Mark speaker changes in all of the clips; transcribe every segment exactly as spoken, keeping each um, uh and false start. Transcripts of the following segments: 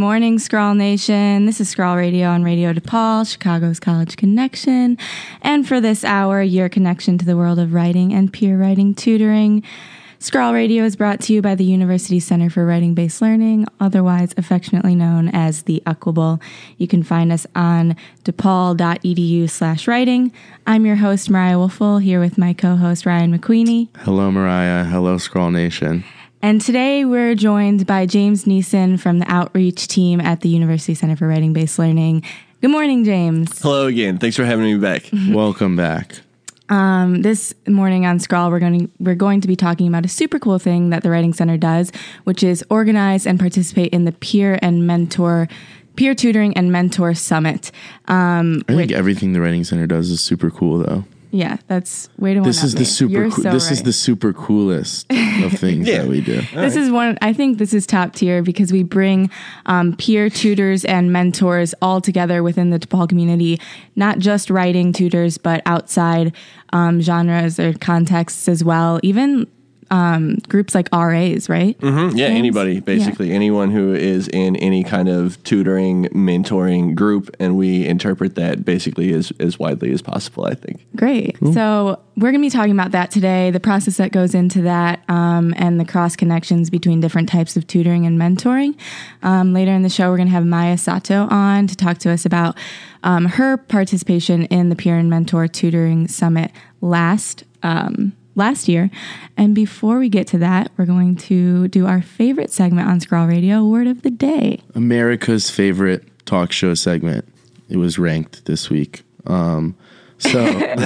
Speaker 1: morning, Scrawl Nation. This is Scrawl Radio on Radio DePaul, Chicago's College Connection. And for this hour, your connection to the world of writing and peer writing tutoring. Scrawl Radio is brought to you by the University Center for Writing-Based Learning, otherwise affectionately known as the U C W B L. You can find us on depaul.edu slash writing. I'm your host, Mariah Wolfel, here with my co-host, Ryan McQueenie.
Speaker 2: Hello, Mariah. Hello, Scrawl Nation.
Speaker 1: And today we're joined by James Neeson from the Outreach team at the University Center for Writing-Based Learning. Good morning, James.
Speaker 3: Hello again. Thanks for having me back.
Speaker 2: Welcome back.
Speaker 1: Um, this morning on Scrawl, we're going to, we're going to be talking about a super cool thing that the Writing Center does, which is organize and participate in the Peer and Mentor, Peer Tutoring and Mentor Summit. Um,
Speaker 2: I think everything the Writing Center does is super cool, though.
Speaker 1: Yeah, that's way to
Speaker 2: This is
Speaker 1: me.
Speaker 2: the super.
Speaker 1: You're
Speaker 2: Cool,
Speaker 1: so
Speaker 2: this
Speaker 1: right.
Speaker 2: is the super coolest of things
Speaker 3: Yeah.
Speaker 2: that we do.
Speaker 1: This
Speaker 3: right.
Speaker 1: is one, I think this is top tier because we bring um, peer tutors and mentors all together within the DePaul community, not just writing tutors, but outside um, genres or contexts as well, even um, groups like R As, right?
Speaker 3: Mm-hmm. Yeah,
Speaker 1: James?
Speaker 3: anybody, basically.
Speaker 1: Yeah.
Speaker 3: Anyone who is in any kind of tutoring, mentoring group, and we interpret that basically as, as widely as possible, I think.
Speaker 1: Great. So we're going to be talking about that today, the process that goes into that, um, and the cross connections between different types of tutoring and mentoring. Um, later in the show, we're going to have Maya Sato on to talk to us about um, her participation in the Peer and Mentor Tutoring Summit last um, last year. And before we get to that, we're going to do our favorite segment on Scrawl Radio, Word of the Day.
Speaker 2: America's favorite talk show segment. It was ranked this week. Um, so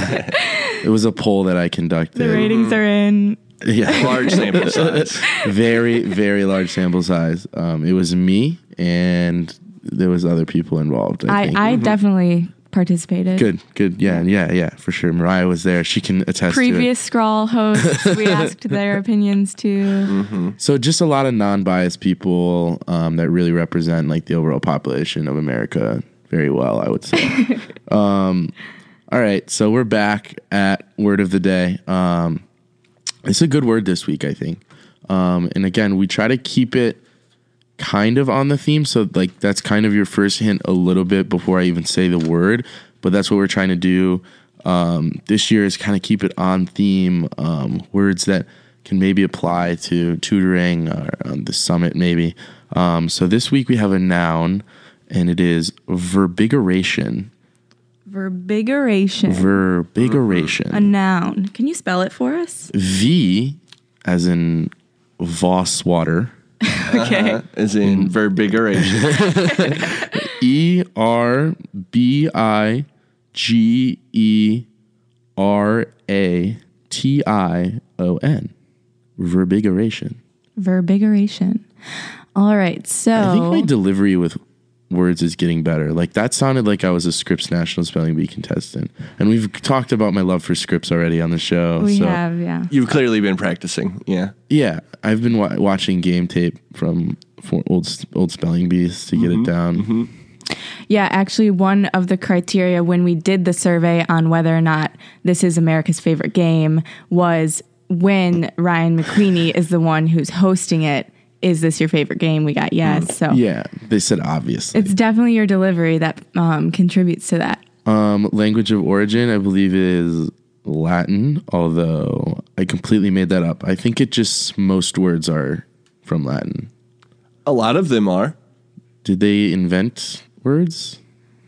Speaker 2: it was a poll that I conducted.
Speaker 1: The ratings are in.
Speaker 2: Yeah,
Speaker 3: Large sample size.
Speaker 2: very, very large sample size. Um, it was me, and there was other people involved. I,
Speaker 1: I,
Speaker 2: think.
Speaker 1: I definitely participated.
Speaker 2: Good, good. Yeah, yeah, yeah, for sure. Mariah was there. She can attest
Speaker 1: Previous
Speaker 2: to
Speaker 1: Scrawl hosts, we asked their opinions too.
Speaker 2: it. So just a lot of non-biased people um, that really represent like the overall population of America very well, I would say. um, all right, so we're back at Word of the Day. Um, it's a good word this week, I think. Um, and again, we try to keep it kind of on the theme, so like that's kind of your first hint a little bit before I even say the word, but that's what we're trying to do um, this year is kind of keep it on theme, um, words that can maybe apply to tutoring or on the summit maybe. Um, so this week we have a noun, and it is verbigeration.
Speaker 1: Verbigeration.
Speaker 2: Verbigeration.
Speaker 1: A noun. Can you spell it for us?
Speaker 2: V as in Voss water.
Speaker 1: Okay.
Speaker 3: Uh, as in verbigeration.
Speaker 2: E R B I G E R A T I O N. Verbigeration.
Speaker 1: Verbigeration. All right. So
Speaker 2: I think my delivery with words is getting better. Like that sounded like I was a Scripps National Spelling Bee contestant. And we've talked about my love for Scripps already on the show.
Speaker 1: we
Speaker 2: so
Speaker 1: have, yeah.
Speaker 3: You've clearly been practicing. Yeah.
Speaker 2: yeah, I've been wa- watching game tape from for old old spelling bees to get it down.
Speaker 1: Yeah, actually, one of the criteria when we did the survey on whether or not this is America's favorite game was when Ryan McQueenie is the one who's hosting it. Is this your favorite game? We got yes. So
Speaker 2: Yeah, they said obviously.
Speaker 1: it's definitely your delivery that um, contributes to that.
Speaker 2: Um, language of origin, I believe, is Latin, although I completely made that up. I think it just, most words are from Latin.
Speaker 3: A lot of them are.
Speaker 2: Did they invent words?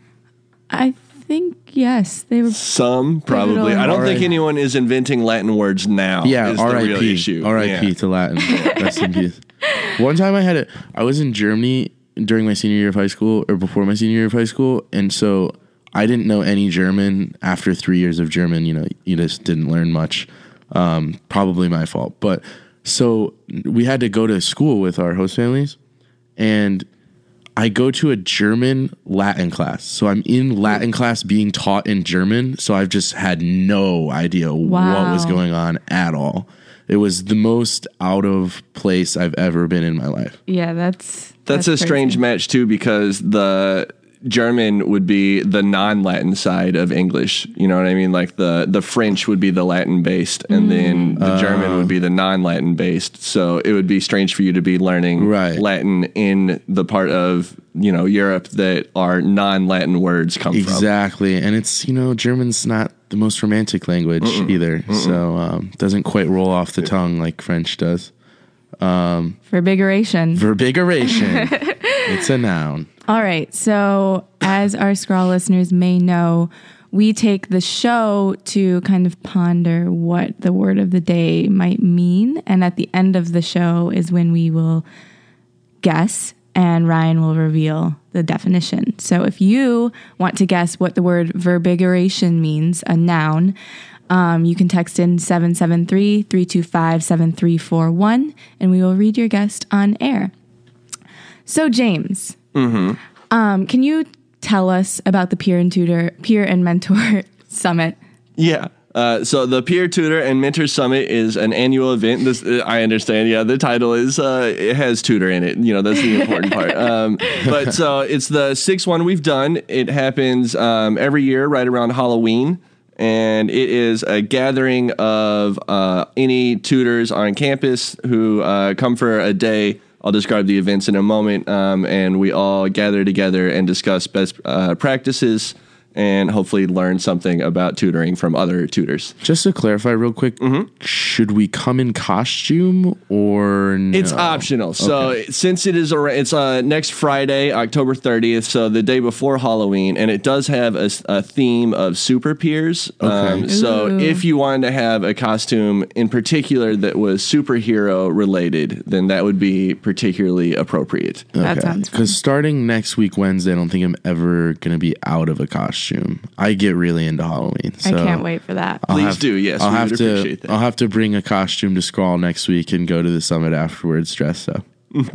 Speaker 1: I think yes, they were.
Speaker 3: Some, probably.
Speaker 1: Pivotal.
Speaker 3: I don't
Speaker 2: R I P
Speaker 3: think anyone is inventing Latin words now.
Speaker 2: Yeah,
Speaker 3: is the
Speaker 2: R I
Speaker 3: real
Speaker 2: P.
Speaker 3: issue.
Speaker 2: R I P
Speaker 3: Yeah.
Speaker 2: to Latin. Rest in peace. One time I had a, I was in Germany during my senior year of high school, or before my senior year of high school, and so I didn't know any German. After three years of German, you know, you just didn't learn much. Um, probably my fault. But so we had to go to school with our host families, and I go to a German Latin class. So I'm in Latin class being taught in German. So I've just had no idea
Speaker 1: Wow.
Speaker 2: what was going on at all. It was the most out of place I've ever been in my life.
Speaker 1: Yeah, that's
Speaker 3: That's, a
Speaker 1: crazy.
Speaker 3: strange match, too, because the German would be the non-Latin side of English. You know what I mean? Like the, the French would be the Latin-based, and then the German would be the non-Latin-based. So it would be strange for you to be learning
Speaker 2: Right.
Speaker 3: Latin in the part of you know, Europe that our non-Latin words come
Speaker 2: exactly.
Speaker 3: from.
Speaker 2: Exactly. And it's, you know, German's not the most romantic language Mm-mm. either. Mm-mm. So um, doesn't quite roll off the tongue like French does. Um,
Speaker 1: verbigeration.
Speaker 2: Verbigeration. It's a noun.
Speaker 1: All right. So as our Scrawl listeners may know, we take the show to kind of ponder what the word of the day might mean. And at the end of the show is when we will guess and Ryan will reveal the definition. So if you want to guess what the word verbigeration means, a noun, um, you can text in seven seven three, three two five, seven three four one, and we will read your guest on air. So James,
Speaker 3: mm-hmm.
Speaker 1: um, can you tell us about the Peer and Tutor, Peer and Mentor Summit?
Speaker 3: Yeah. Uh, so the Peer Tutor and Mentor Summit is an annual event. This uh, I understand. Yeah, the title is uh, it has tutor in it. You know, that's the important part. Um, but so it's the sixth one we've done. It happens um, every year right around Halloween, and it is a gathering of uh, any tutors on campus who uh, come for a day. I'll describe the events in a moment, um, and we all gather together and discuss best uh, practices and hopefully learn something about tutoring from other tutors.
Speaker 2: Just to clarify real quick, mm-hmm. should we come in costume or no?
Speaker 3: It's optional. So okay. since it is, it's uh, next Friday, October thirtieth, so the day before Halloween, and it does have a, a theme of super peers. Okay. Um, so if you wanted to have a costume in particular that was superhero related, then that would be particularly appropriate.
Speaker 2: Okay.
Speaker 1: That sounds fun.
Speaker 2: Because starting next week, Wednesday, I don't think I'm ever going to be out of a costume. I get really into Halloween. So
Speaker 1: I can't wait for that.
Speaker 2: I'll
Speaker 3: Please
Speaker 2: have,
Speaker 3: do. Yes,
Speaker 2: I'll
Speaker 3: we
Speaker 2: have
Speaker 3: would
Speaker 2: to.
Speaker 3: appreciate that.
Speaker 2: I'll have to bring a costume to Scrawl next week and go to the summit afterwards dressed up.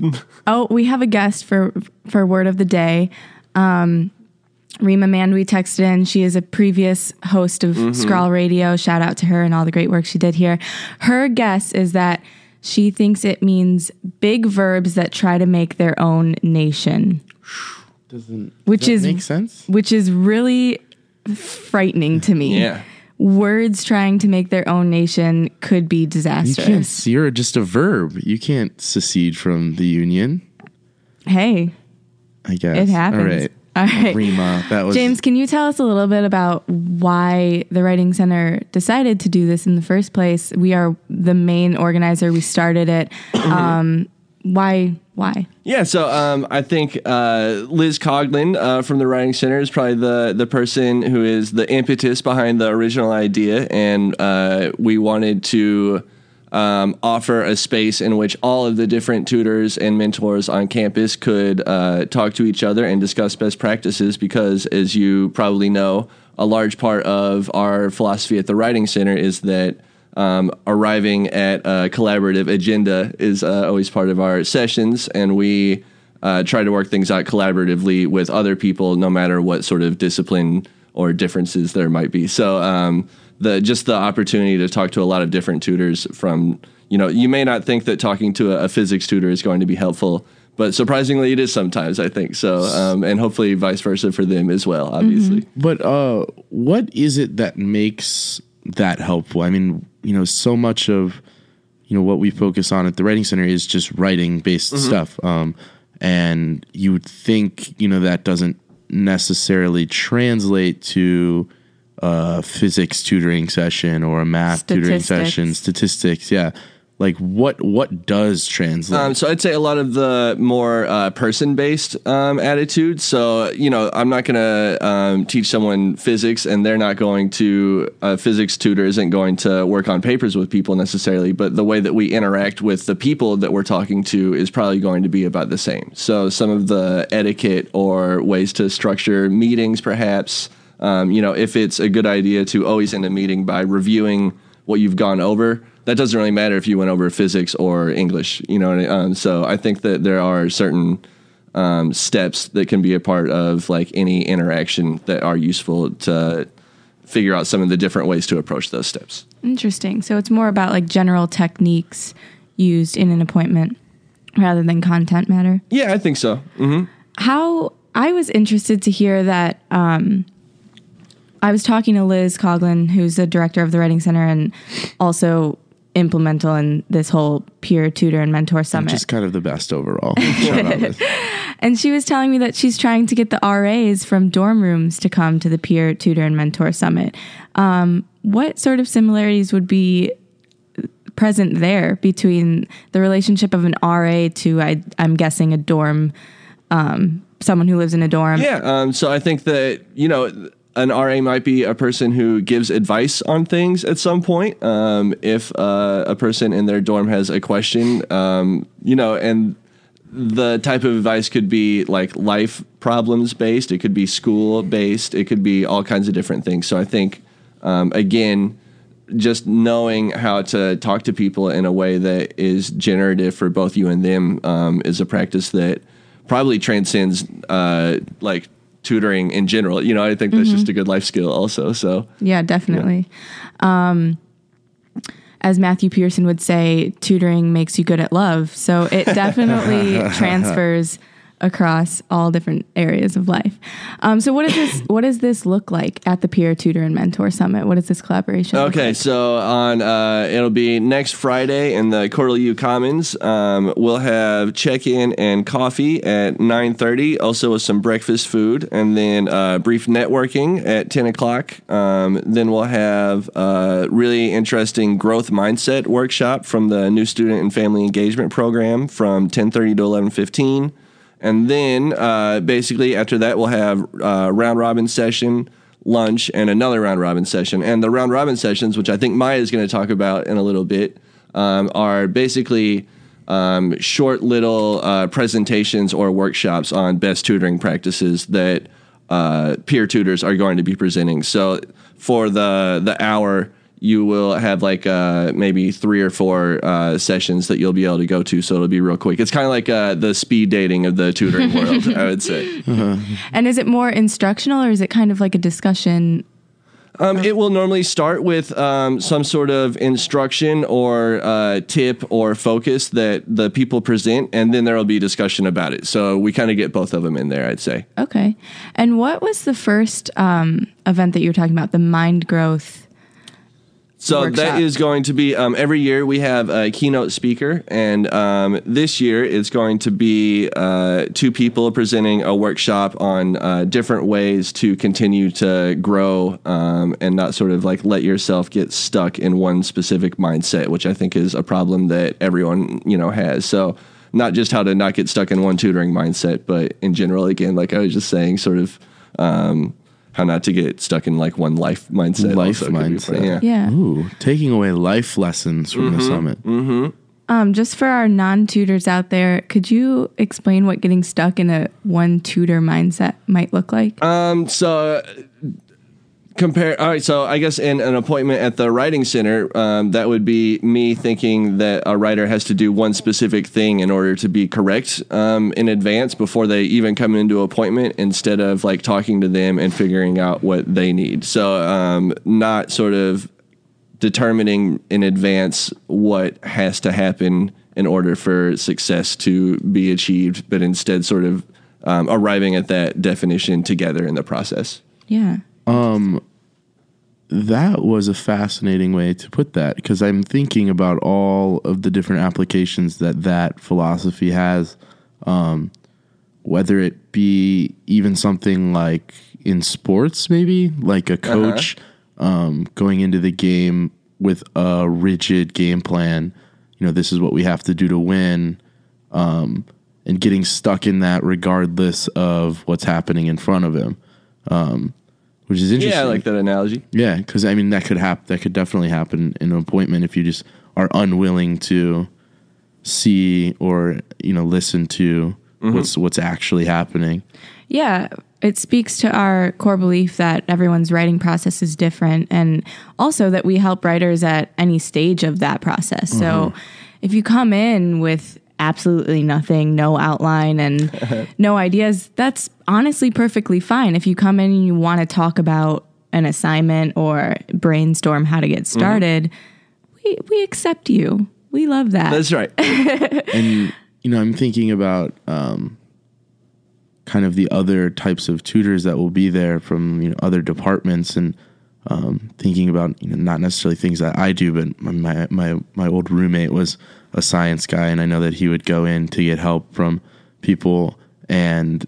Speaker 1: Oh, we have a guest for for word of the day. Um, Rima Mandwi texted in. She is a previous host of mm-hmm. Scrawl Radio. Shout out to her and all the great work she did here. Her guess is that she thinks it means big verbs that try to make their own nation.
Speaker 2: Doesn't
Speaker 1: which
Speaker 2: does that
Speaker 1: is
Speaker 2: make sense?
Speaker 1: Which is really frightening to me.
Speaker 3: Yeah.
Speaker 1: Words trying to make their own nation could be disastrous.
Speaker 2: You can't, you're just a verb. You can't secede from the union.
Speaker 1: Hey,
Speaker 2: I guess
Speaker 1: it happens.
Speaker 2: All right,
Speaker 1: all right.
Speaker 2: Rima, that was
Speaker 1: James. Can you tell us a little bit about why the Writing Center decided to do this in the first place? We are the main organizer. We started it. Um, why? Why?
Speaker 3: Yeah, so um, I think uh, Liz Coughlin uh, from the Writing Center is probably the, the person who is the impetus behind the original idea, and uh, we wanted to um, offer a space in which all of the different tutors and mentors on campus could uh, talk to each other and discuss best practices because, as you probably know, a large part of our philosophy at the Writing Center is that Um, arriving at a collaborative agenda is uh, always part of our sessions, and we uh, try to work things out collaboratively with other people, no matter what sort of discipline or differences there might be. So um, the just the opportunity to talk to a lot of different tutors from, you know, you may not think that talking to a, a physics tutor is going to be helpful, but surprisingly it is sometimes, I think. So, um, and hopefully vice versa for them as well, obviously.
Speaker 2: Mm-hmm. But uh, what is it that makes that helpful? I mean, you know, so much of, you know, what we focus on at the Writing Center is just writing based mm-hmm. stuff. Um, and you would think, you know, that doesn't necessarily translate to a physics tutoring session or a math tutoring session, statistics. Yeah. Like what, what does translate?
Speaker 3: Um, so I'd say a lot of the more uh, person-based um, attitudes. So, you know, I'm not going to um, teach someone physics and they're not going to, a physics tutor isn't going to work on papers with people necessarily, but the way that we interact with the people that we're talking to is probably going to be about the same. So some of the etiquette or ways to structure meetings, perhaps, um, you know, if it's a good idea to always end a meeting by reviewing what you've gone over, that doesn't really matter if you went over physics or English, you know. Um, so I think that there are certain um, steps that can be a part of like any interaction that are useful to figure out some of the different ways to approach those steps.
Speaker 1: Interesting. So it's more about like general techniques used in an appointment rather than content matter.
Speaker 3: Yeah, I think so. Mm-hmm.
Speaker 1: How I was interested to hear that. Um, I was talking to Liz Coughlin, who's the director of the Writing Center and also implemental in this whole peer tutor and mentor summit.
Speaker 2: Just kind of the best overall. Shout out this.
Speaker 1: And she was telling me that she's trying to get the R As from dorm rooms to come to the peer tutor and mentor summit. Um, what sort of similarities would be present there between the relationship of an R A to, I, I'm guessing, a dorm, um, someone who lives in a dorm?
Speaker 3: Yeah. Um, so I think that, you know, an R A might be a person who gives advice on things at some point. Um, if uh, a person in their dorm has a question, um, you know, and the type of advice could be like life problems based. It could be school based. It could be all kinds of different things. So I think, um, again, just knowing how to talk to people in a way that is generative for both you and them um, is a practice that probably transcends uh, like tutoring in general. You know, I think that's mm-hmm. just a good life skill also. So
Speaker 1: yeah, definitely. Yeah. Um, as Matthew Pearson would say, tutoring makes you good at love. So it definitely transfers across all different areas of life. Um, so what does this what does this look like at the Peer Tutor and Mentor Summit? What does this collaboration look
Speaker 3: Okay,
Speaker 1: like?
Speaker 3: so on uh, it'll be next Friday in the Cortland U Commons. Um, we'll have check-in and coffee at nine thirty, also with some breakfast food, and then uh, brief networking at ten o'clock. Um, then we'll have a really interesting growth mindset workshop from the New Student and Family Engagement Program from ten thirty to eleven fifteen. And then uh, basically after that, we'll have a round robin session, lunch, and another round robin session. And the round robin sessions, which I think Maya is going to talk about in a little bit, um, are basically um, short little uh, presentations or workshops on best tutoring practices that uh, peer tutors are going to be presenting. So for the the hour, you will have like uh, maybe three or four uh, sessions that you'll be able to go to, so it'll be real quick. It's kind of like uh, the speed dating of the tutoring world, I would say.
Speaker 2: Uh-huh.
Speaker 1: And is it more instructional, or is it kind of like a discussion?
Speaker 3: Um, it will normally start with um, some sort of instruction or uh, tip or focus that the people present, and then there will be discussion about it. So we kind of get both of them in there, I'd say.
Speaker 1: Okay. And what was the first um, event that you were talking about, the Mind Growth
Speaker 3: So
Speaker 1: workshop?
Speaker 3: That is going to be, um, every year we have a keynote speaker, and um, this year it's going to be uh, two people presenting a workshop on uh, different ways to continue to grow um, and not sort of like let yourself get stuck in one specific mindset, which I think is a problem that everyone, you know, has. So not just how to not get stuck in one tutoring mindset, but in general, again, like I was just saying, sort of um, how not to get stuck in like one life mindset.
Speaker 2: Life
Speaker 3: also
Speaker 2: mindset.
Speaker 3: Yeah.
Speaker 1: Yeah.
Speaker 2: Ooh, taking away life lessons from
Speaker 3: Mm-hmm.
Speaker 2: the summit.
Speaker 3: Mm-hmm.
Speaker 1: Um, just for our non-tutors out there, could you explain what getting stuck in a one tutor mindset might look like?
Speaker 3: Um, so uh, compare. All right. So I guess in an appointment at the writing center, um, that would be me thinking that a writer has to do one specific thing in order to be correct um, in advance before they even come into an appointment, instead of like talking to them and figuring out what they need. So um, not sort of determining in advance what has to happen in order for success to be achieved, but instead sort of um, arriving at that definition together in the process.
Speaker 1: Yeah.
Speaker 2: Um, that was a fascinating way to put that, because I'm thinking about all of the different applications that that philosophy has, um, whether it be even something like in sports, maybe like a coach uh-huh. um, going into the game with a rigid game plan. You know, this is what we have to do to win, um, and getting stuck in that regardless of what's happening in front of him. Um, Which is interesting.
Speaker 3: Yeah, I like that analogy.
Speaker 2: Yeah, because I mean that could happen. That could definitely happen in an appointment if you just are unwilling to see or you know listen to mm-hmm. what's what's actually happening.
Speaker 1: Yeah, it speaks to our core belief that everyone's writing process is different, and also that we help writers at any stage of that process. Mm-hmm. So, if you come in with absolutely nothing, no outline and no ideas, that's honestly perfectly fine. If you come in and you want to talk about an assignment or brainstorm how to get started, mm-hmm. we we accept you. We love that.
Speaker 3: That's right.
Speaker 2: And you know, I'm thinking about um, kind of the other types of tutors that will be there from you know other departments, and um, thinking about, you know, not necessarily things that I do, but my, my, my old roommate was a science guy, and I know that he would go in to get help from people, and,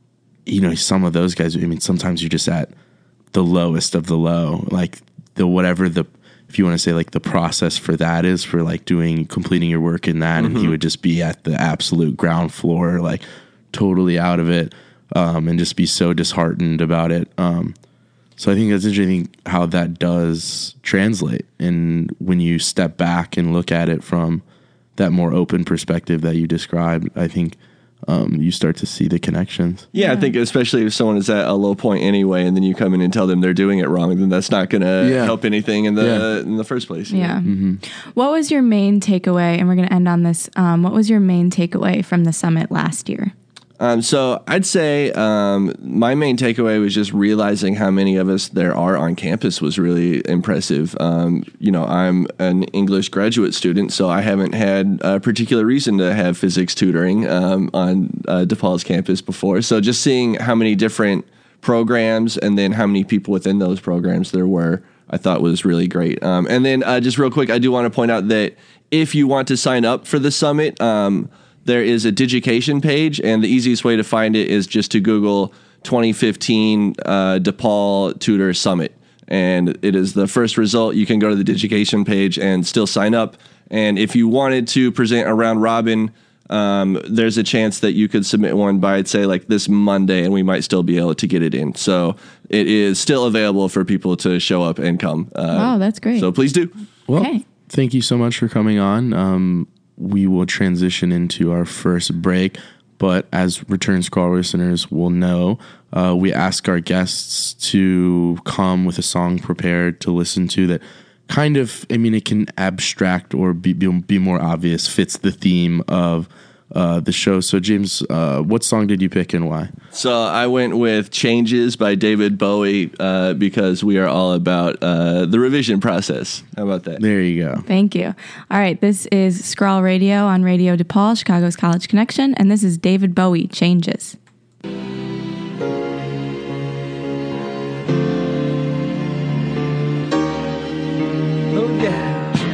Speaker 2: you know, some of those guys, I mean, sometimes you're just at the lowest of the low, like the, whatever the, if you want to say like the process for that is for like doing, completing your work in that. Mm-hmm. And he would just be at the absolute ground floor, like totally out of it, um, and just be so disheartened about it. Um, so I think that's interesting how that does translate. And when you step back and look at it from that more open perspective that you described, I think Um, you start to see the connections.
Speaker 3: Yeah, yeah, I think especially if someone is at a low point anyway, and then you come in and tell them they're doing it wrong, then that's not going to yeah. help anything in the yeah. in the first place.
Speaker 1: Yeah. Mm-hmm. What was your main takeaway? And we're going to end on this. Um, what was your main takeaway from the summit last year?
Speaker 3: Um, so I'd say um, my main takeaway was just realizing how many of us there are on campus was really impressive. Um, you know, I'm an English graduate student, so I haven't had a particular reason to have physics tutoring um, on uh, DePaul's campus before. So just seeing how many different programs and then how many people within those programs there were, I thought was really great. Um, and then uh, just real quick, I do want to point out that if you want to sign up for the summit, um, there is a Digication page, and the easiest way to find it is just to Google twenty fifteen uh, DePaul Tutor Summit. And it is the first result. You can go to the Digication page and still sign up. And if you wanted to present a round robin, um, there's a chance that you could submit one by, I'd say, like this Monday, and we might still be able to get it in. So it is still available for people to show up and come. Uh,
Speaker 1: wow, that's great.
Speaker 3: So please do.
Speaker 2: Well,
Speaker 1: okay.
Speaker 2: Thank you so much for coming on. Um, we will transition into our first break, but as Return Scroll listeners will know, uh, we ask our guests to come with a song prepared to listen to that kind of, I mean, it can abstract or be, be, be more obvious, fits the theme of uh, the show. So James, uh, what song did you pick and why?
Speaker 3: So I went with Changes by David Bowie uh, because we are all about uh, the revision process. How about that?
Speaker 2: There you go.
Speaker 1: Thank you. All right. This is Scrawl Radio on Radio DePaul, Chicago's College Connection. And this is David Bowie, Changes.
Speaker 4: Oh, yeah.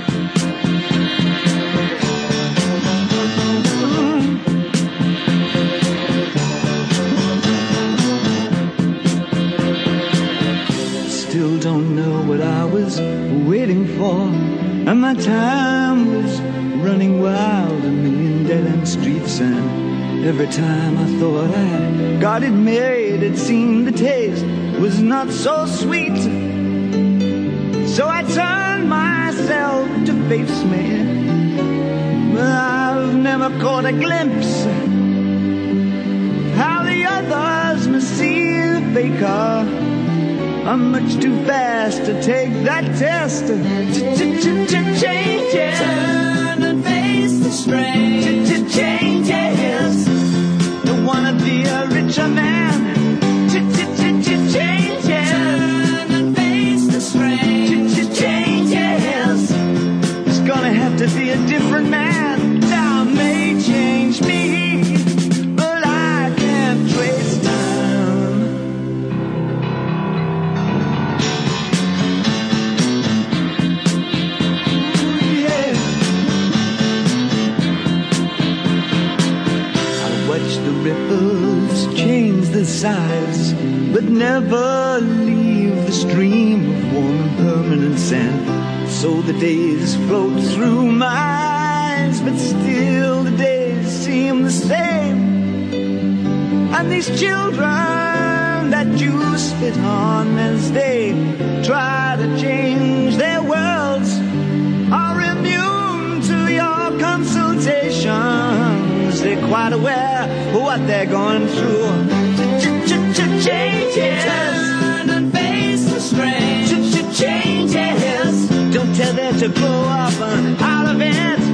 Speaker 4: Still don't know what I was waiting for, and my time was running wild, a million dead-end streets, and every time I thought I got it made, it seemed the taste was not so sweet. So I turned myself to face me, but I've never caught a glimpse how the others must see the faker. I'm much too fast to take that test. Changes. Turn and face the strain. Changes. Don't wanna be a richer man. Changes. Turn and face the strain. Changes. It's gonna have to be a different man. Time may change me, but I can't trace time. Watch the ripples change the size, but never leave the stream of warm and permanent sand. So the days float through my eyes, but still the days seem the same. And these children that you spit on as they try to change their worlds are immune to your consultations. They're quite aware of what they're going through. Changes. Turn and face the strain. Changes. Don't tell them to grow up out of it.